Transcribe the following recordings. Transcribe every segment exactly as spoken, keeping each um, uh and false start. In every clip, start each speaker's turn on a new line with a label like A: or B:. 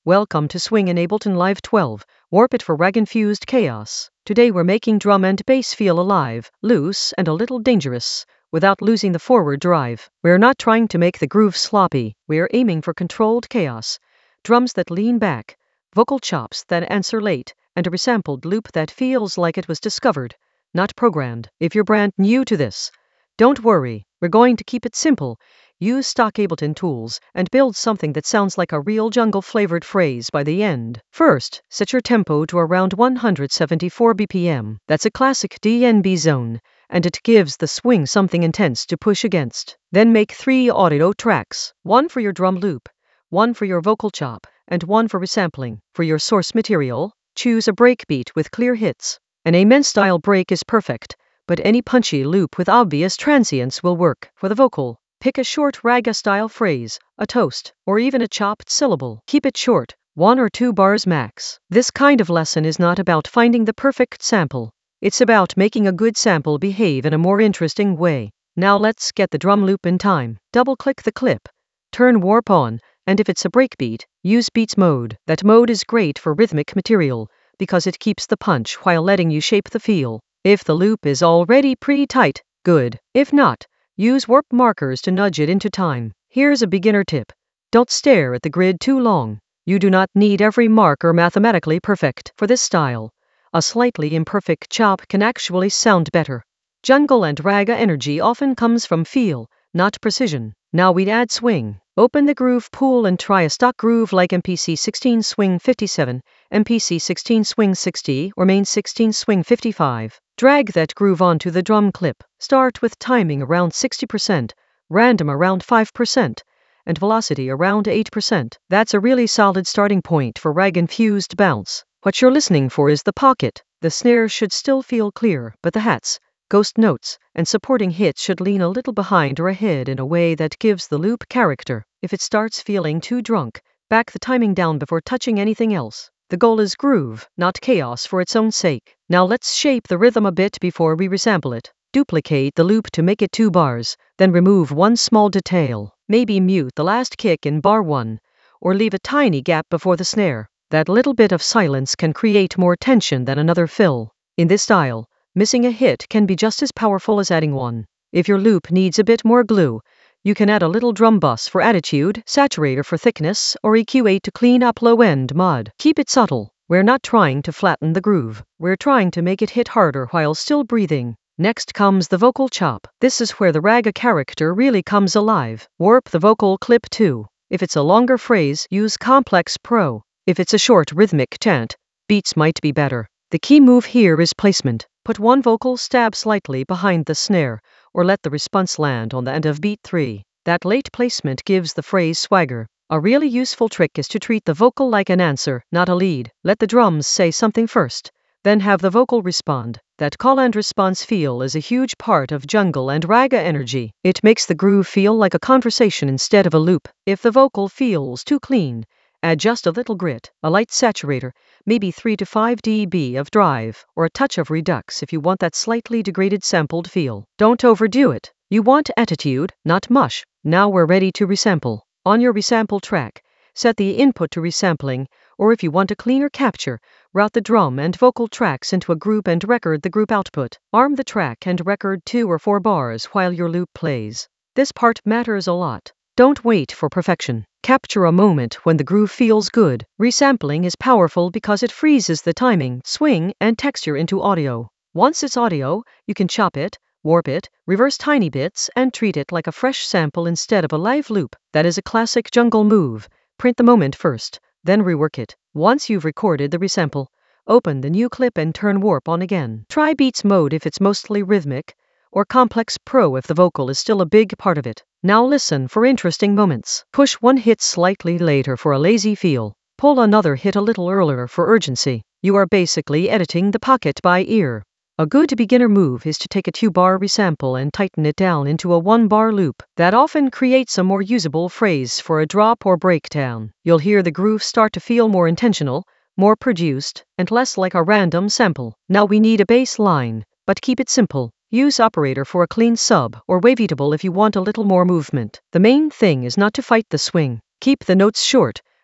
A: Welcome to Swing in Ableton Live twelve. Warp it for rag-infused chaos. Today we're making drum and bass feel alive, loose, and a little dangerous, without losing the forward drive. We're not trying to make the groove sloppy. We're aiming for controlled chaos. Drums that lean back, vocal chops that answer late, and a resampled loop that feels like it was discovered, not programmed. If you're brand new to this, don't worry. We're going to keep it simple. Use stock Ableton tools and build something that sounds like a real jungle-flavored phrase by the end. First, set your tempo to around one hundred seventy-four B P M. That's a classic D N B zone, and it gives the swing something intense to push against. Then make three audio tracks, one for your drum loop, one for your vocal chop, and one for resampling. For your source material, choose a breakbeat with clear hits. An amen-style break is perfect, but any punchy loop with obvious transients will work. For the vocal, pick a short raga-style phrase, a toast, or even a chopped syllable. Keep it short, one or two bars max. This kind of lesson is not about finding the perfect sample. It's about making a good sample behave in a more interesting way. Now let's get the drum loop in time. Double-click the clip, turn warp on, and if it's a breakbeat, use beats mode. That mode is great for rhythmic material, because it keeps the punch while letting you shape the feel. If the loop is already pretty tight, good. If not, use warp markers to nudge it into time. Here's a beginner tip. Don't stare at the grid too long. You do not need every marker mathematically perfect. For this style, a slightly imperfect chop can actually sound better. Jungle and raga energy often comes from feel, not precision. Now we'd add swing. Open the groove pool and try a stock groove like M P C sixteen Swing fifty-seven, M P C sixteen Swing sixty, or Main sixteen Swing fifty-five. Drag that groove onto the drum clip. Start with timing around sixty percent, random around five percent, and velocity around eight percent. That's a really solid starting point for rag-infused bounce. What you're listening for is the pocket. The snare should still feel clear, but the hats, ghost notes, and supporting hits should lean a little behind or ahead in a way that gives the loop character. If it starts feeling too drunk, back the timing down before touching anything else. The goal is groove, not chaos for its own sake. Now let's shape the rhythm a bit before we resample it. Duplicate the loop to make it two bars, then remove one small detail. Maybe mute the last kick in bar one, or leave a tiny gap before the snare. That little bit of silence can create more tension than another fill. In this style, missing a hit can be just as powerful as adding one. If your loop needs a bit more glue, you can add a little drum bus for attitude, saturator for thickness, or E Q eight to clean up low-end mod. Keep it subtle. We're not trying to flatten the groove. We're trying to make it hit harder while still breathing. Next comes the vocal chop. This is where the raga character really comes alive. Warp the vocal clip too. If it's a longer phrase, use Complex Pro. If it's a short rhythmic chant, beats might be better. The key move here is placement. Put one vocal stab slightly behind the snare, or let the response land on the end of beat three. That late placement gives the phrase swagger. A really useful trick is to treat the vocal like an answer, not a lead. Let the drums say something first, then have the vocal respond. That call and response feel is a huge part of jungle and raga energy. It makes the groove feel like a conversation instead of a loop. If the vocal feels too clean, add just a little grit, a light saturator, maybe three to five decibels of drive, or a touch of redux if you want that slightly degraded sampled feel. Don't overdo it. You want attitude, not mush. Now we're ready to resample. On your resample track, set the input to resampling, or if you want a cleaner capture, route the drum and vocal tracks into a group and record the group output. Arm the track and record two or four bars while your loop plays. This part matters a lot. Don't wait for perfection. Capture a moment when the groove feels good. Resampling is powerful because it freezes the timing, swing, and texture into audio. Once it's audio, you can chop it, warp it, reverse tiny bits, and treat it like a fresh sample instead of a live loop. That is a classic jungle move. Print the moment first, then rework it. Once you've recorded the resample, open the new clip and turn warp on again. Try beats mode if it's mostly rhythmic, or Complex Pro if the vocal is still a big part of it. Now listen for interesting moments. Push one hit slightly later for a lazy feel. Pull another hit a little earlier for urgency. You are basically editing the pocket by ear. A good beginner move is to take a two-bar resample and tighten it down into a one-bar loop. That often creates a more usable phrase for a drop or breakdown. You'll hear the groove start to feel more intentional, more produced, and less like a random sample. Now we need a bass line, but keep it simple. Use operator for a clean sub, or waveatable if you want a little more movement. The main thing is not to fight the swing. Keep the notes short,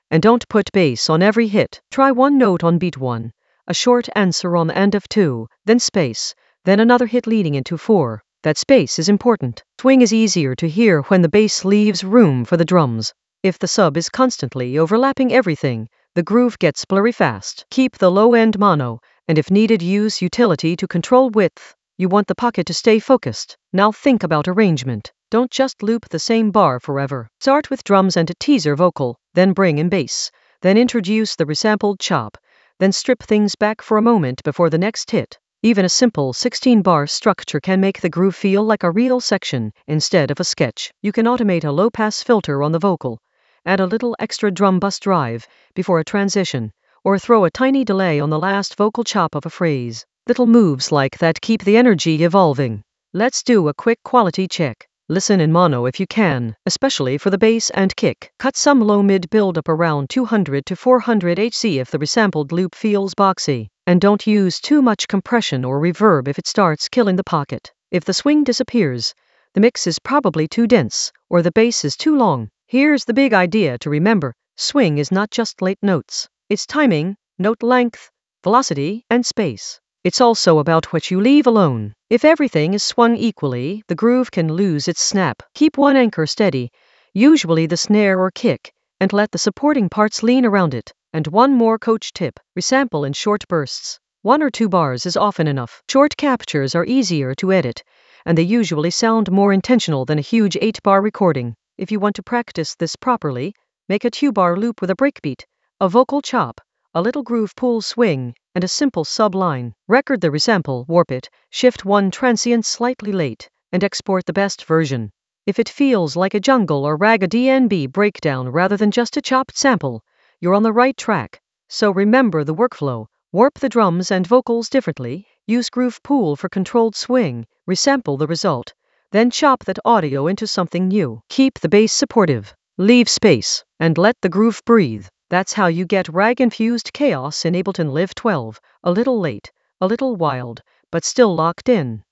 A: And don't put bass on every hit. Try one note on beat one, a short answer on the end of two, then space, then another hit leading into four. That space is important. Swing is easier to hear when the bass leaves room for the drums. If the sub is constantly overlapping everything, the groove gets blurry fast. Keep the low end mono, and if needed use utility to control width. You want the pocket to stay focused. Now think about arrangement. Don't just loop the same bar forever. Start with drums and a teaser vocal, then bring in bass, then introduce the resampled chop, then strip things back for a moment before the next hit. Even a simple sixteen bar structure can make the groove feel like a real section instead of a sketch. You can automate a low-pass filter on the vocal, add a little extra drum bus drive before a transition, or throw a tiny delay on the last vocal chop of a phrase. Little moves like that keep the energy evolving. Let's do a quick quality check. Listen in mono if you can, especially for the bass and kick. Cut some low-mid build-up around two hundred to four hundred hertz if the resampled loop feels boxy. And don't use too much compression or reverb if it starts killing the pocket. If the swing disappears, the mix is probably too dense, or the bass is too long. Here's the big idea to remember. Swing is not just late notes. It's timing, note length, velocity, and space. It's also about what you leave alone. If everything is swung equally, the groove can lose its snap. Keep one anchor steady, usually the snare or kick, and let the supporting parts lean around it. And one more coach tip, resample in short bursts. One or two bars is often enough. Short captures are easier to edit, and they usually sound more intentional than a huge eight bar recording. If you want to practice this properly, make a two bar loop with a breakbeat, a vocal chop, a little groove pull swing, and a simple sub-line. Record the resample, warp it, shift one transient slightly late, and export the best version. If it feels like a jungle or raga D N B breakdown rather than just a chopped sample, you're on the right track. So remember the workflow. Warp the drums and vocals differently, use groove pool for controlled swing, resample the result, then chop that audio into something new. Keep the bass supportive, leave space, and let the groove breathe. That's how you get rag-infused chaos in Ableton Live twelve, a little late, a little wild, but still locked in.